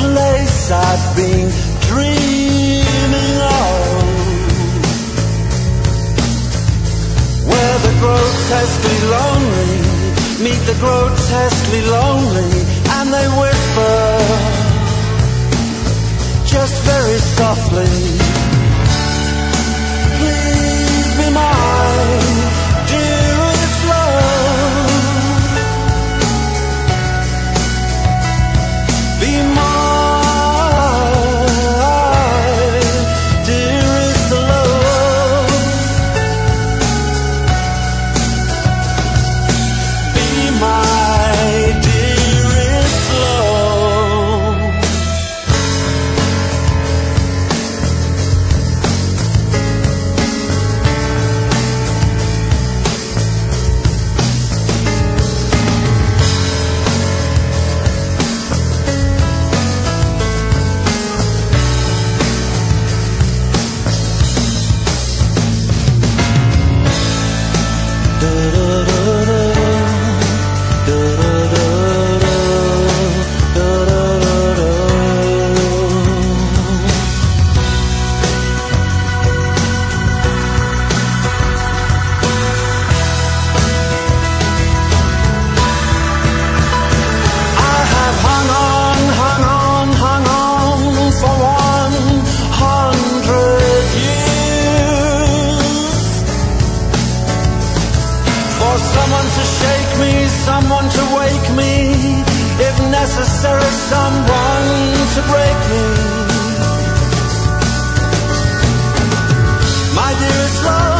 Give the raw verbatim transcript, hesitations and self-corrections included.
place I've been dreaming of, where the grotesquely lonely meet the grotesquely lonely, and they whisper just very softly, please be mine, dearest love, be mine, dearest love, be my dearest love. Someone to wake me, if necessary, someone to break me. My dearest love,